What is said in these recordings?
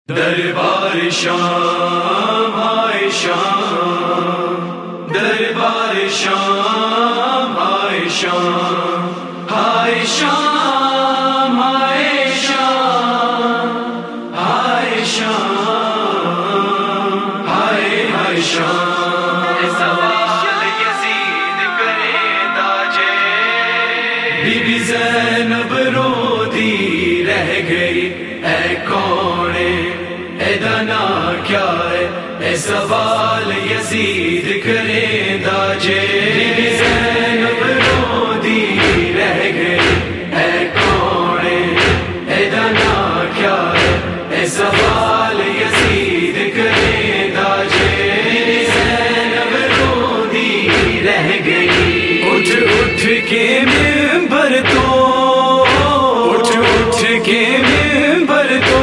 دربار شام آئے شام، دربار شام آئے شام، ہائے شام آئے شام، ہائے شام، ہائے ہائے شام، سوال یزید کرے تاجے، بی بی زینب رو دی رہ گئی، اے کون اے دانا کیا ہے، اے سوال یزید کرے داجے، بی بی زینب رو دی رہ گئی، اے کون اے دانا کیا ہے، اے سوال یزید کرے داجے، بی بی زینب رو دی رہ گئی، اٹھ اٹھ کے منبر تو، اٹھ اٹھ کے منبر تو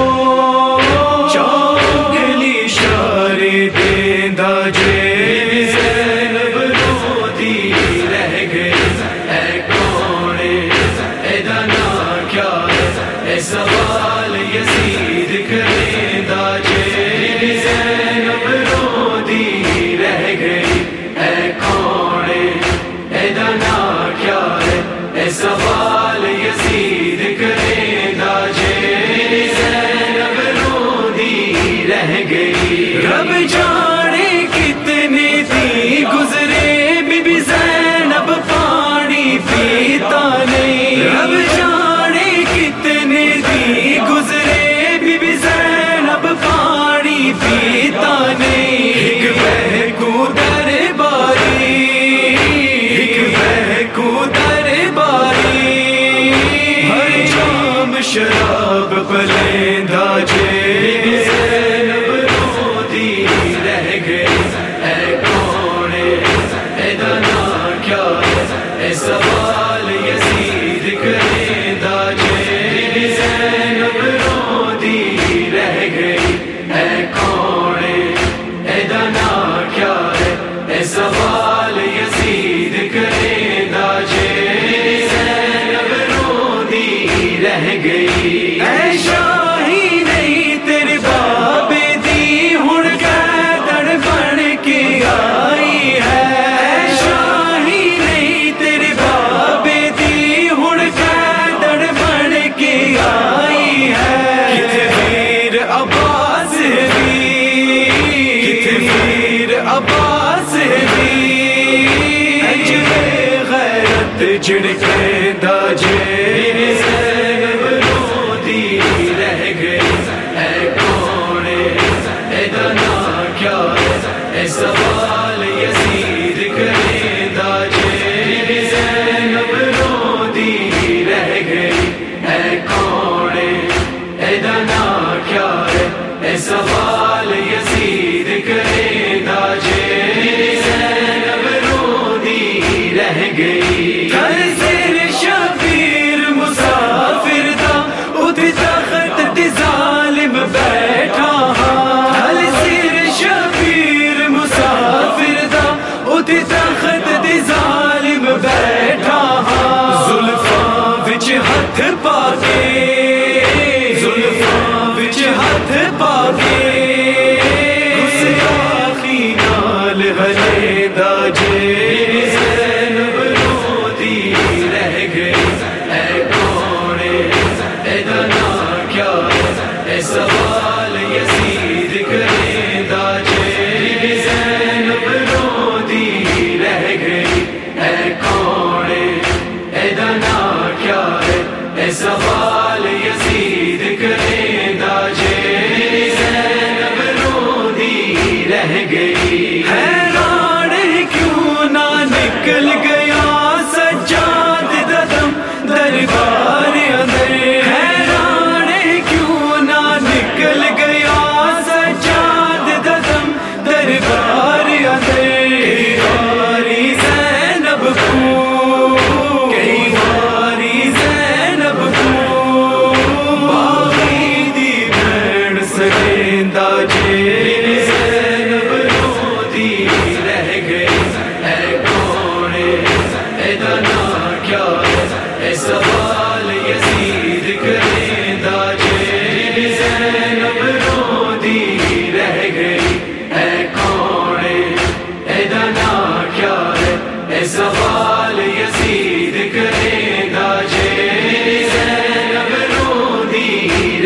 سوال یزید کرے داجے، بی بی زینب رو دی رہ گئی، اے کون اے دانا کیا ہے، اے سوال یزید کرے داجے، بی بی زینب رو دی رہ گئی، رب جانے کتنے دی گزرے، بی بی زینب پانی پیتا نہیں، رب جانے کتنے گزرے، بی بی زینب پانی پیتا نہیں، ایک بہکو درباری، ایک بہکو درباری، ہر جام شراب پلیندا جے، بی بی زینب رو دی رہ گئی، اے کون اے دانا کیا ہے، اے سوال یزید کرے داجے، بی بی زینب رو دی رہ گئی، اے کون اے دانا کیا ہے، اے سوال یزید کرے داجے، بی بی زینب رو دی رہ گئی، اے شاہی نہیں تیرے بابے دی ہن قیدر بن کے آئی ہے، اے شاہی نہیں تیرے بابے دی ہن قیدر بن کے آئی ہے، کتھے ویر عباس بھی، کتھے ویر عباس بھی، اجرے غیرت جھڑکے داجے، بی بی زینب رو دی رہ گئی، اے کون اے دانا کیا ہے، اے سوال یزید کرے داجے، بی بی زینب رو دی رہ گئی، اے کون اے دانا کیا ہے، اے سوال یزید کرے داجے، بی بی زینب رو دی رہ گئی، گھر زیر شبیر مسافر دا، اتھ تخت تے ظالم بیٹھا ہاں، گھر زیر شبیر مسافر دا، اتھ تخت تے ظالم بیٹھا ہاں، زلفاں وچ ہتھ پا کے، زلفاں وچ ہتھ پا کے، گستاخی نال غلے داجے، بی بی زینب رو دی رہ گئی، اے کون اے دانا کیا ہے، اے سوال یزید کرے داجے، بی بی زینب رو دی رہ گئی، اے کون اے دانا کیا ہے، اے سوال یزید کرے داجے، بی بی زینب رو دی رہ گئی، حیران کیوں نہ نکل گیا سجاد دا دم دربار اندر، حیران کیوں نہ نکل گیا سجاد دا دم دربار اندر، کئی باری زینب کو، کئی باری زینب کو، باغی دی بھیڑ سگیندا جے، بی بی زینب رو دی رہ گئی، اے کون اے دانا کیا ہے، اے سوال یزید کرے داجے، بی بی زینب رو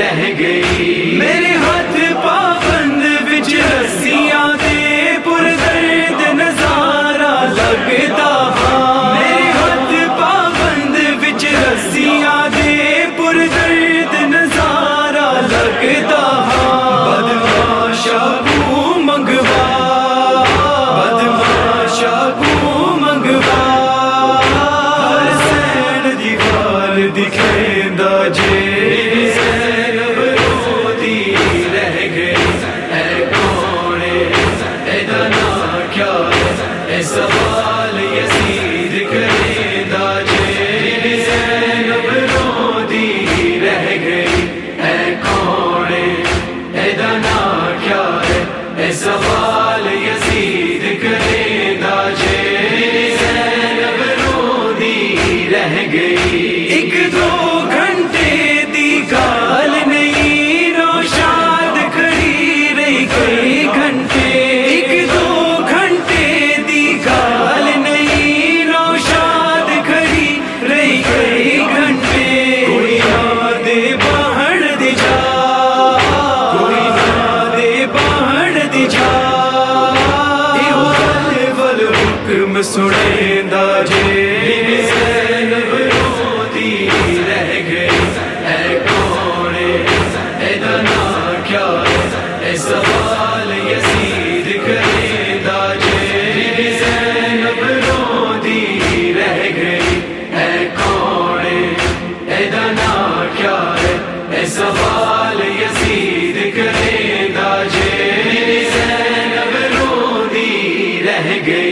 رہ گئی میرے ہاتھ پابند وچ رسیاں دے پر درد نظارہ لگتا میرے ہاتھ پابند وچ رسیاں دے پر درد نظارہ لگتا بدماشا کو منگوا بدماشا کو منگوا حسین دی گال دکھیندا جے زینب روندی رہ گئی اے کونے ایدا نا کیا اے سوال یزید کریندا جے زینب روندی رہ گئی اے کونے ایدا نا کیا اے سوال یزید کریندا جے زینب روندی رہ گئی ایک دو گھنٹے دی گال نہیں روشاد کھڑی رہی کئی گھنٹے ایک دو گھنٹے دی گال نہیں روشاد کھڑی رہی کئی گھنٹے کوئی نہ دے بہن دی جا کوئی نہ دے بہن دی جا ایو ول حکم سنیندا جے زینب روندی رہ گئی اے کونے ایدا نا کیا اے سوال یزید کریندا جے زینب روندی رہ گئی اے کونے ایدا نا کیا اے سوال یزید کریندا جے زینب روندی رہ گئی